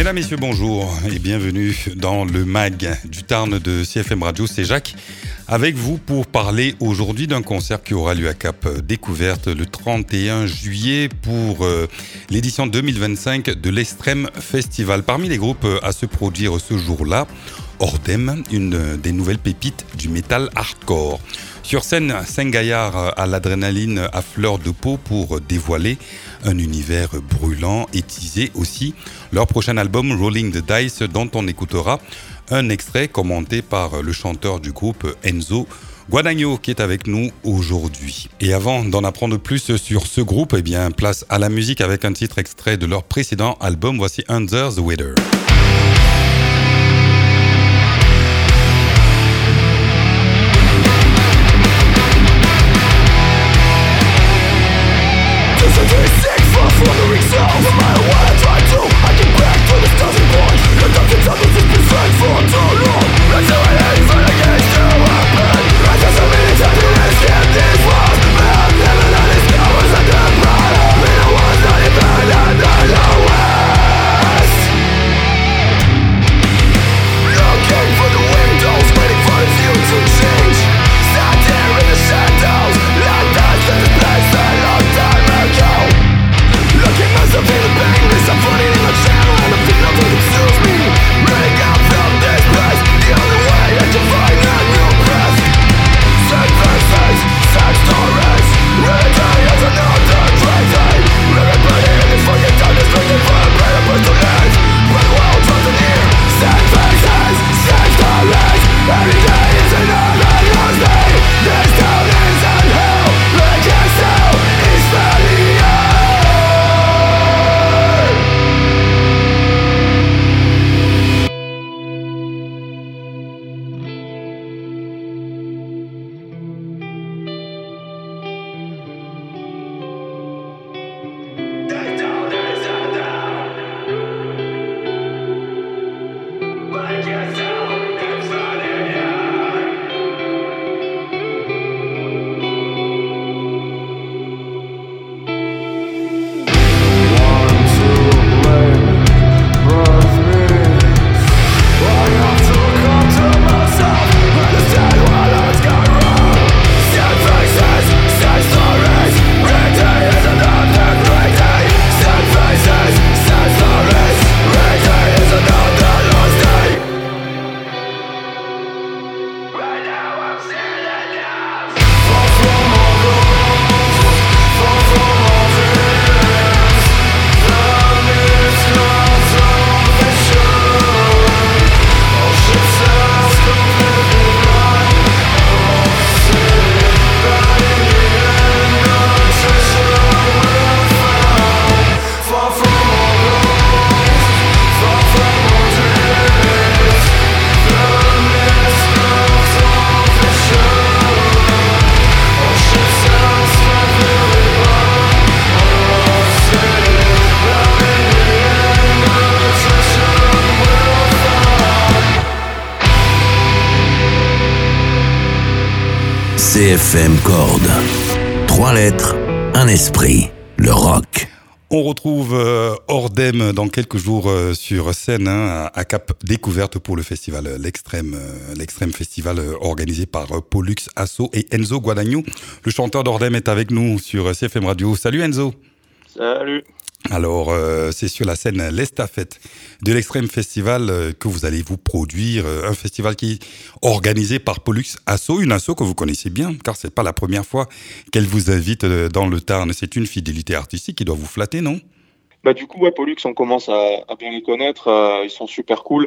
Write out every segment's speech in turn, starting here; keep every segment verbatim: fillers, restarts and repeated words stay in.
Mesdames, Messieurs, bonjour et bienvenue dans le mag du Tarn de C F M Radio. C'est Jacques avec vous pour parler aujourd'hui d'un concert qui aura lieu à Cap Découverte le trente et un juillet pour euh, l'édition deux mille vingt-cinq de l'Extrême Festival. Parmi les groupes à se produire ce jour-là, Ordem, une des nouvelles pépites du métal hardcore. Sur scène, cinq gaillards à l'adrénaline à fleur de peau pour dévoiler un univers brûlant et teaser aussi leur prochain album Rolling the Dice, dont on écoutera un extrait commenté par le chanteur du groupe Enzo Guadagno qui est avec nous aujourd'hui. Et avant d'en apprendre plus sur ce groupe, eh bien, place à la musique avec un titre extrait de leur précédent album. Voici Under the Weather. C F M Chord. Trois lettres, un esprit, le rock. On retrouve euh, Ordem dans quelques jours euh, sur scène hein, à Cap Découverte pour le festival euh, l'Extrême, euh, l'Extrême Festival euh, organisé par euh, Pollux Asso et Enzo Guadagno. Le chanteur d'Ordem est avec nous sur C F M Radio. Salut Enzo. Salut. Alors, euh, c'est sur la scène L'Estafette de l'Extrême Festival euh, que vous allez vous produire. Euh, un festival qui est organisé par Pollux Asso, une asso que vous connaissez bien, car c'est pas la première fois qu'elle vous invite euh, dans le Tarn. C'est une fidélité artistique qui doit vous flatter, non ? Bah du coup, ouais, Pollux, on commence à, à bien les connaître. Euh, ils sont super cool.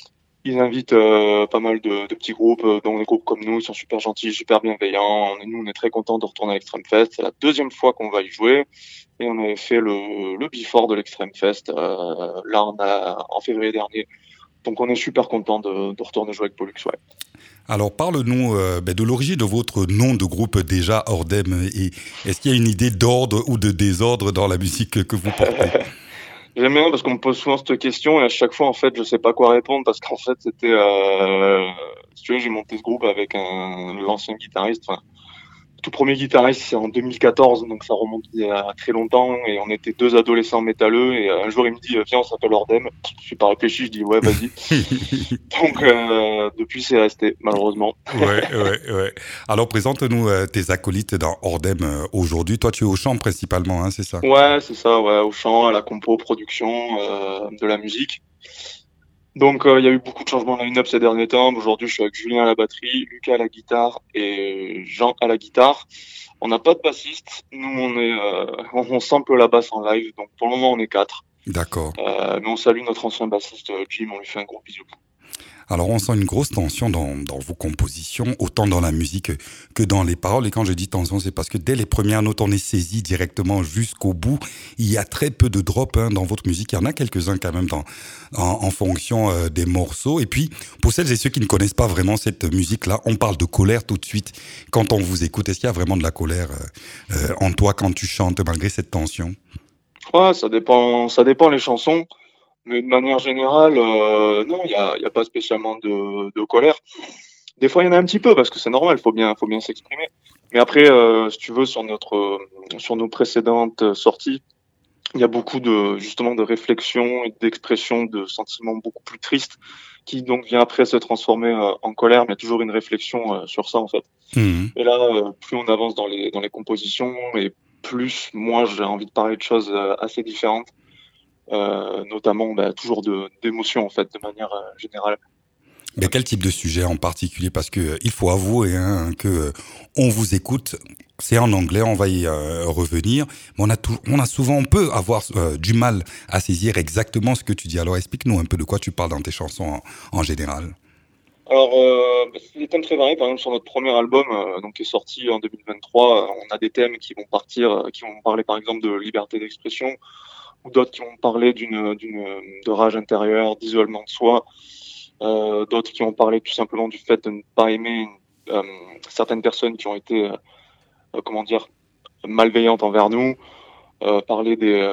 Ils invitent euh, pas mal de, de petits groupes, euh, dont des groupes comme nous. Ils sont super gentils, super bienveillants. Nous, on est très contents de retourner à l'Extrême Fest. C'est la deuxième fois qu'on va y jouer. Et on avait fait le, le before de l'Extrême Fest, euh, là, on a, en février dernier. Donc, on est super contents de, de retourner jouer avec Pollux, ouais. Alors, parle-nous euh, ben, de l'origine de votre nom de groupe déjà, Ordem. Et est-ce qu'il y a une idée d'ordre ou de désordre dans la musique que vous portez ? J'aime bien parce qu'on me pose souvent cette question et à chaque fois, en fait, je sais pas quoi répondre parce qu'en fait, c'était... Euh, si tu veux, j'ai monté ce groupe avec un, l'ancien guitariste, enfin, tout premier guitariste, c'est en deux mille quatorze, donc ça remonte il y a très longtemps, et on était deux adolescents métalleux, et un jour il me dit « Viens, on s'appelle Ordem ». Je suis pas réfléchi, je dis « Ouais, vas-y ». Donc euh, depuis, c'est resté, malheureusement. Ouais, ouais, ouais. Alors présente-nous euh, tes acolytes dans Ordem euh, aujourd'hui. Toi, tu es au chant principalement, hein, c'est ça? Ouais, c'est ça, ouais, au chant, à la compo, production, euh, de la musique. Donc il euh, y a eu beaucoup de changements de line-up ces derniers temps. Aujourd'hui, je suis avec Julien à la batterie, Lucas à la guitare et Jean à la guitare. On n'a pas de bassiste. Nous, on est, euh, on, on sample la basse en live. Donc pour le moment, on est quatre. D'accord. Euh, mais on salue notre ancien bassiste Jim. On lui fait un gros bisou. Alors, on sent une grosse tension dans, dans vos compositions, autant dans la musique que dans les paroles. Et quand je dis tension, c'est parce que dès les premières notes, on est saisi directement jusqu'au bout. Il y a très peu de drops hein, dans votre musique. Il y en a quelques-uns quand même dans, en, en fonction euh, des morceaux. Et puis, pour celles et ceux qui ne connaissent pas vraiment cette musique-là, on parle de colère tout de suite. Quand on vous écoute, est-ce qu'il y a vraiment de la colère euh, euh, en toi quand tu chantes, malgré cette tension? Ouais, ça dépend, ça dépend les chansons. Mais de manière générale, euh, non, il n'y a, y a pas spécialement de, de colère. Des fois, il y en a un petit peu parce que c'est normal, il faut bien, faut bien s'exprimer. Mais après, euh, si tu veux, sur notre, euh, sur nos précédentes sorties, il y a beaucoup de, justement, de réflexion et d'expression de sentiments beaucoup plus tristes qui donc vient après se transformer euh, en colère. Mais il y a toujours une réflexion euh, sur ça en fait. Mmh. Et là, euh, plus on avance dans les, dans les compositions et plus moi j'ai envie de parler de choses euh, assez différentes. Euh, notamment bah, toujours de, d'émotions en fait de manière euh, générale. Mais quel type de sujet en particulier? Parce que euh, il faut avouer hein, que euh, on vous écoute, c'est en anglais, on va y euh, revenir, mais on a tout, on a souvent, on peut avoir euh, du mal à saisir exactement ce que tu dis. Alors explique-nous un peu de quoi tu parles dans tes chansons en, en général. Alors euh, c'est des thèmes très variés. Par exemple sur notre premier album, euh, donc qui est sorti en deux mille vingt-trois, euh, on a des thèmes qui vont partir, euh, qui vont parler par exemple de liberté d'expression, ou d'autres qui vont parler d'une, d'une de rage intérieure, d'isolement de soi, euh, d'autres qui vont parler tout simplement du fait de ne pas aimer euh, certaines personnes qui ont été, euh, comment dire, malveillantes envers nous, euh, parler des, euh,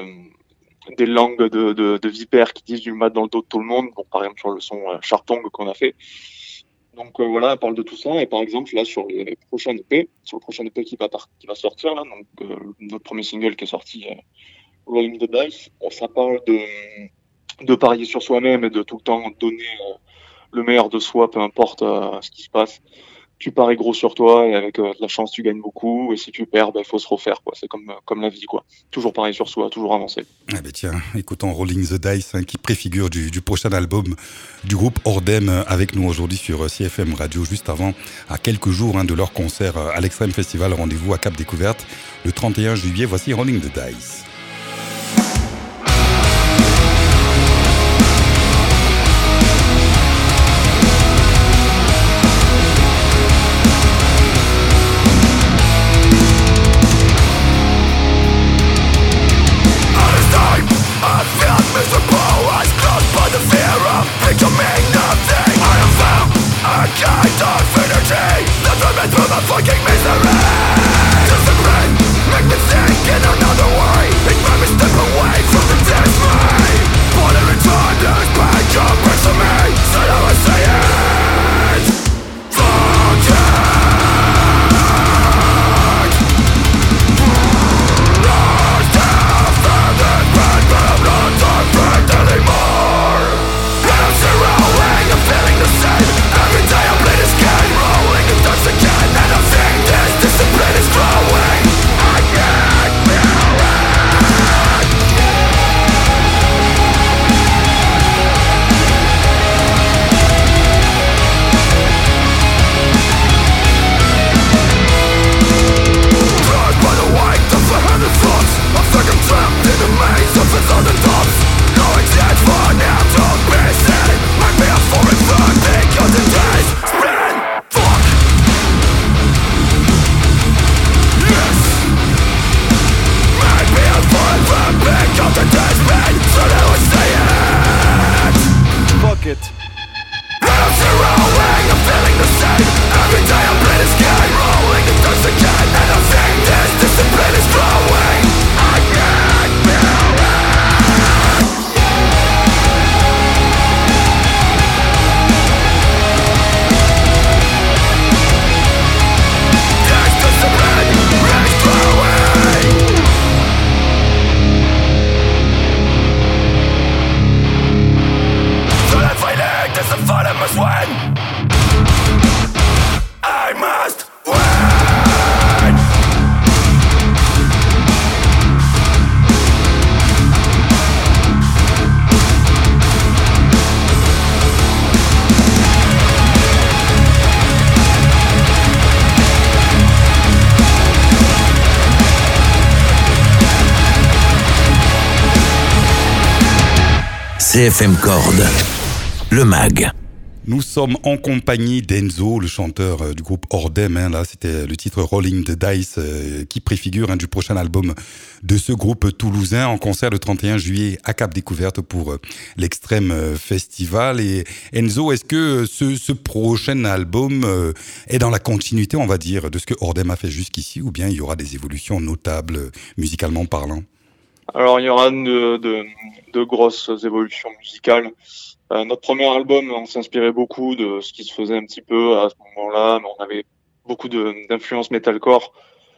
des langues de, de, de vipères qui disent du mal dans le dos de tout le monde, bon, par exemple sur le son euh, Chartong qu'on a fait. Donc euh, voilà, elle parle de tout ça, et par exemple là sur les prochaines E P, sur le prochain E P qui va, par- qui va sortir là, donc euh, notre premier single qui est sorti, euh, Rolling the Dice, ça parle de, de parier sur soi-même et de tout le temps donner euh, le meilleur de soi, peu importe euh, ce qui se passe. Tu paries gros sur toi et avec euh, de la chance, tu gagnes beaucoup. Et si tu perds, il ben, faut se refaire, quoi. C'est comme, comme la vie, quoi. Toujours parier sur soi, toujours avancer. Eh ben tiens, écoutons Rolling the Dice, hein, qui préfigure du, du prochain album du groupe Ordem, avec nous aujourd'hui sur C F M Radio, juste avant, à quelques jours hein, de leur concert à l'Extrême Festival. Rendez-vous à Cap Découverte le trente et un juillet. Voici Rolling the Dice. Fucking misery. Disagree, make me think in another way. must win. I must win. C F M Corde, le mag. Nous sommes en compagnie d'Enzo, le chanteur euh, du groupe Ordem. Hein, là, c'était le titre Rolling the Dice euh, qui préfigure hein, du prochain album de ce groupe toulousain en concert le trente et un juillet à Cap Découverte pour euh, l'Extrême euh, Festival. Et Enzo, est-ce que ce, ce prochain album euh, est dans la continuité, on va dire, de ce que Ordem a fait jusqu'ici, ou bien il y aura des évolutions notables euh, musicalement parlant? Alors, il y aura de, de, de grosses évolutions musicales. Euh, notre premier album, on s'inspirait beaucoup de ce qui se faisait un petit peu à ce moment-là, mais on avait beaucoup de, d'influence metalcore.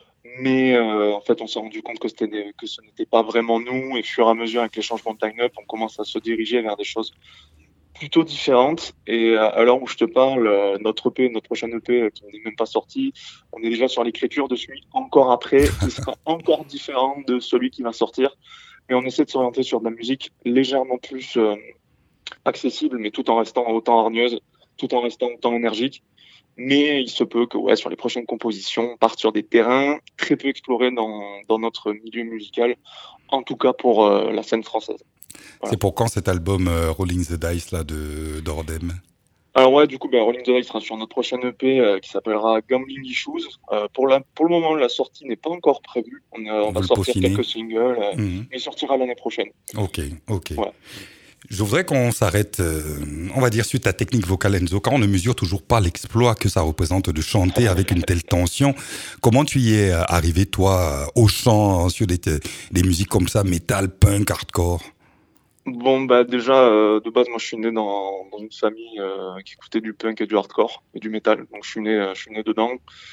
Mais euh, en fait, on s'est rendu compte que, c'était des, que ce n'était pas vraiment nous. Et au fur et à mesure, avec les changements de line-up, on commence à se diriger vers des choses plutôt différentes. Et à l'heure où je te parle, notre E P, notre prochain E P, qui n'est même pas sorti, on est déjà sur l'écriture de celui encore après, qui sera encore différent de celui qui va sortir. Et on essaie de s'orienter sur de la musique légèrement plus euh, accessible, mais tout en restant autant hargneuse, tout en restant autant énergique. Mais il se peut que, ouais, sur les prochaines compositions, on parte sur des terrains très peu explorés dans, dans notre milieu musical, en tout cas pour euh, la scène française. Voilà. C'est pour quand cet album euh, Rolling the Dice là, de, d'Ordem? Alors ouais, du coup, ben, Rolling the Dice sera sur notre prochaine E P euh, qui s'appellera Gambling Issues. Euh, pour, la, pour le moment, la sortie n'est pas encore prévue. On, euh, on, on va sortir peaufiner. quelques singles, euh, mmh. mais il sortira l'année prochaine. Ok, ok. Ouais. Je voudrais qu'on s'arrête, euh, on va dire, sur ta technique vocale, Enzo. Quand on ne mesure toujours pas l'exploit que ça représente de chanter avec une telle tension, comment tu y es arrivé, toi, au chant, sur des, des musiques comme ça, metal, punk, hardcore? Bon, bah déjà, euh, de base, moi, je suis né dans, dans une famille euh, qui écoutait du punk et du hardcore et du metal. Donc, je suis né, euh, je suis né dedans.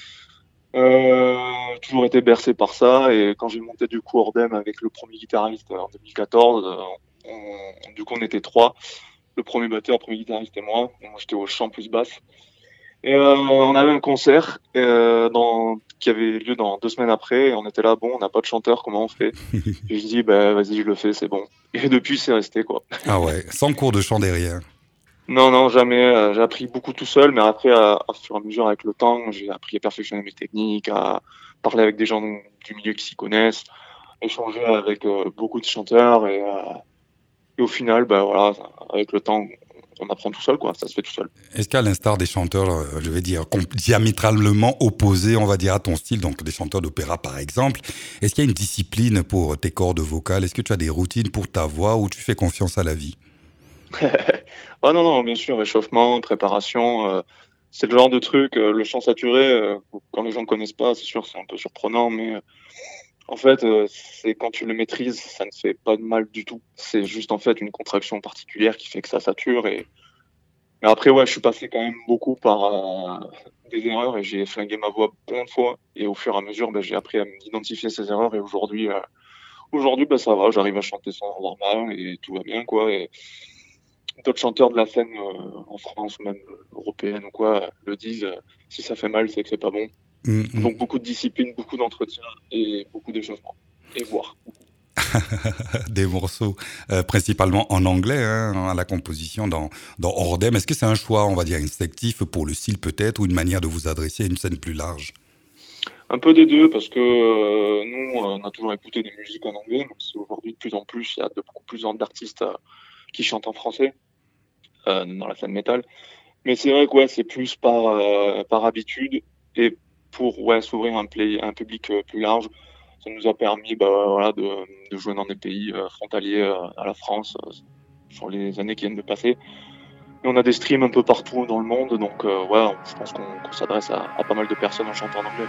Euh, toujours été bercé par ça. Et quand j'ai monté du coup Ordem avec le premier guitariste en deux mille quatorze, euh, on, du coup, on était trois. Le premier batteur, le premier guitariste et moi. Et moi, j'étais au chant plus basse. Et euh, on avait un concert euh, dans, qui avait lieu dans deux semaines après. Et on était là, bon, on n'a pas de chanteur, comment on fait? Et je dis, bah vas-y, je le fais, c'est bon. Et depuis, c'est resté, quoi. Ah ouais, sans cours de chant derrière? Non, non, jamais. Euh, j'ai appris beaucoup tout seul, mais après, à, à fur et à mesure, avec le temps, j'ai appris à perfectionner mes techniques, à parler avec des gens du milieu qui s'y connaissent, échanger avec euh, beaucoup de chanteurs. Et, euh, et au final, bah voilà, avec le temps, on apprend tout seul, quoi. Ça se fait tout seul. Est-ce qu'à l'instar des chanteurs, je vais dire, diamétralement opposés, on va dire, à ton style, donc des chanteurs d'opéra par exemple, est-ce qu'il y a une discipline pour tes cordes vocales? Est-ce que tu as des routines pour ta voix ou tu fais confiance à la vie? Ah non, non, bien sûr, échauffement, préparation, euh, c'est le genre de truc, euh, le chant saturé, euh, quand les gens ne connaissent pas, c'est sûr, c'est un peu surprenant, mais... Euh, En fait, euh, c'est quand tu le maîtrises, ça ne fait pas de mal du tout. C'est juste en fait une contraction particulière qui fait que ça sature. Et mais après, ouais, je suis passé quand même beaucoup par euh, des erreurs et j'ai flingué ma voix plein de fois. Et au fur et à mesure, ben, j'ai appris à m'identifier ces erreurs. Et aujourd'hui, euh, aujourd'hui, ben, ça va, j'arrive à chanter sans normal et tout va bien, quoi. Et d'autres chanteurs de la scène euh, en France, même européenne ou quoi, le disent. Euh, si ça fait mal, c'est que c'est pas bon. Mmh. Donc beaucoup de discipline, beaucoup d'entretien et beaucoup d'échauffement. Et voir. Des morceaux euh, principalement en anglais, hein, à la composition dans, dans Ordem. Est-ce que c'est un choix, on va dire, instinctif pour le style peut-être, ou une manière de vous adresser à une scène plus large? Un peu des deux, parce que euh, nous, on a toujours écouté des musiques en anglais, même si aujourd'hui, de plus en plus, il y a de beaucoup plus d'artistes euh, qui chantent en français euh, dans la scène métal. Mais c'est vrai que ouais, c'est plus par, euh, par habitude et pour ouais, s'ouvrir un, play, un public euh, plus large. Ça nous a permis bah, voilà, de, de jouer dans des pays euh, frontaliers euh, à la France euh, sur les années qui viennent de passer. Et on a des streams un peu partout dans le monde, donc euh, ouais, je pense qu'on, qu'on s'adresse à, à pas mal de personnes en chantant en anglais.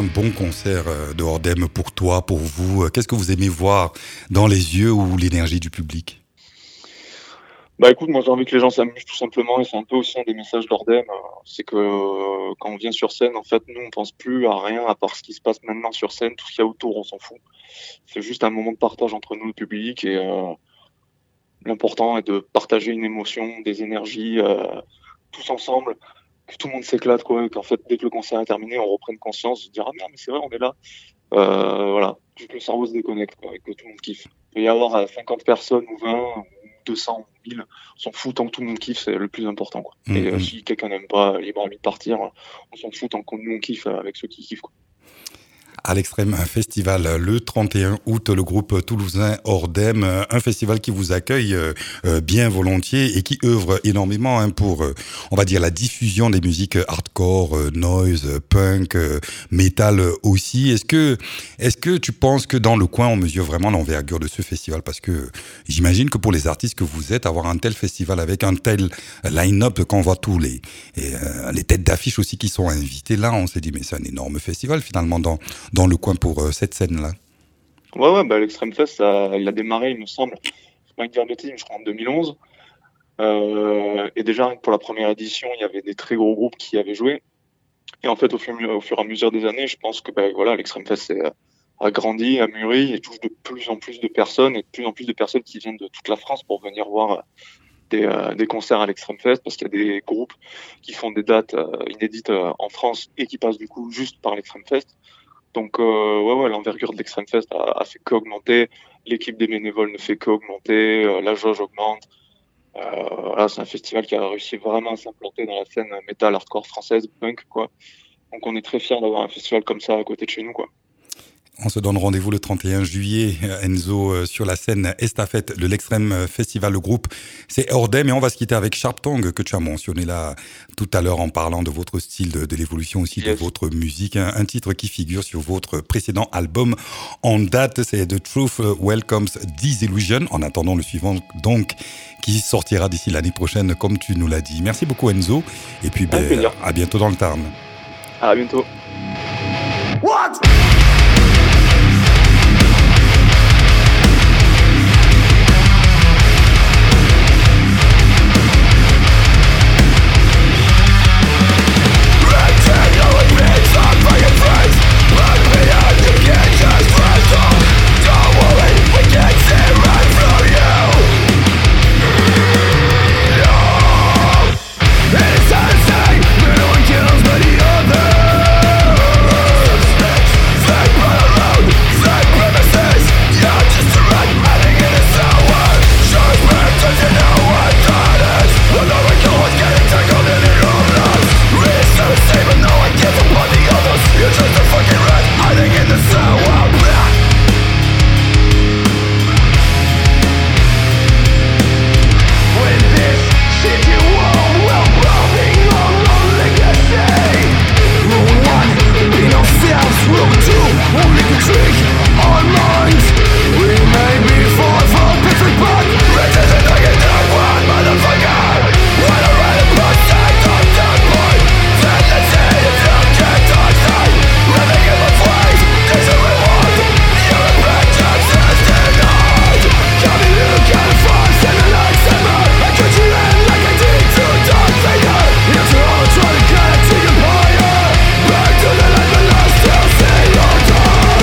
un bon concert de Hordem pour toi, pour vous? Qu'est-ce que vous aimez voir dans les yeux ou l'énergie du public? Bah écoute, moi j'ai envie que les gens s'amusent tout simplement, et c'est un peu aussi un des messages d'Hordem, c'est que euh, quand on vient sur scène, en fait, nous on pense plus à rien à part ce qui se passe maintenant sur scène, tout ce qu'il y a autour, on s'en fout. C'est juste un moment de partage entre nous, le public, et euh, l'important est de partager une émotion, des énergies, euh, tous ensemble, que tout le monde s'éclate, quoi, et qu'en fait, dès que le concert est terminé, on reprenne conscience, de dire ah merde, mais c'est vrai, on est là. Euh, voilà, que le cerveau se déconnecte, quoi, et que tout le monde kiffe. Il peut y avoir cinquante personnes ou vingt, deux cents, mille, on s'en fout tant que tout le monde kiffe, c'est le plus important, quoi. Mmh. Et euh, si quelqu'un n'aime pas, libre à lui de partir, on s'en fout tant que nous on kiffe avec ceux qui kiffent, quoi. À l'Extrême Festival, le trente et un août, le groupe toulousain Hordem, un festival qui vous accueille bien volontiers et qui œuvre énormément hein, pour, on va dire, la diffusion des musiques hardcore, noise, punk, metal aussi. Est-ce que, est-ce que tu penses que dans le coin, on mesure vraiment l'envergure de ce festival? Parce que j'imagine que pour les artistes que vous êtes, avoir un tel festival avec un tel line-up, quand on voit tous les, et, euh, les têtes d'affiche aussi qui sont invitées, là, on s'est dit, mais c'est un énorme festival finalement dans dans le coin pour euh, cette scène-là. Ouais, ouais, bah, l'Extrême Fest, ça, il a démarré, il me semble, c'est pas une dire de bêtises, je crois en deux mille onze. Euh, et déjà, pour la première édition, il y avait des très gros groupes qui avaient joué. Et en fait, au fur, au fur et à mesure des années, je pense que bah, voilà, l'Extreme Fest c'est, a grandi, a mûri et touche de plus en plus de personnes et de plus en plus de personnes qui viennent de toute la France pour venir voir des, euh, des concerts à l'Extreme Fest, parce qu'il y a des groupes qui font des dates euh, inédites euh, en France et qui passent du coup juste par l'Extreme Fest. Donc euh, ouais, ouais, l'envergure de l'Extreme Fest a, a fait qu'augmenter, l'équipe des bénévoles ne fait qu'augmenter, euh, la jauge augmente. Euh, voilà, c'est un festival qui a réussi vraiment à s'implanter dans la scène métal hardcore française, punk, quoi. Donc on est très fiers d'avoir un festival comme ça à côté de chez nous, quoi. On se donne rendez-vous le trente et un juillet, Enzo, sur la scène estafette de l'Extrême Festival. Le groupe, c'est Hordem, et on va se quitter avec Sharp Tongue, que tu as mentionné là tout à l'heure en parlant de votre style, de, de l'évolution aussi yes. de votre musique. Un, un titre qui figure sur votre précédent album en date, c'est The Truth Welcomes Disillusion. En attendant le suivant, donc, qui sortira d'ici l'année prochaine, comme tu nous l'as dit. Merci beaucoup, Enzo. Et puis, ben, à bientôt dans le Tarn. À bientôt. What?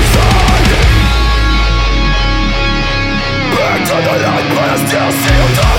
Still see you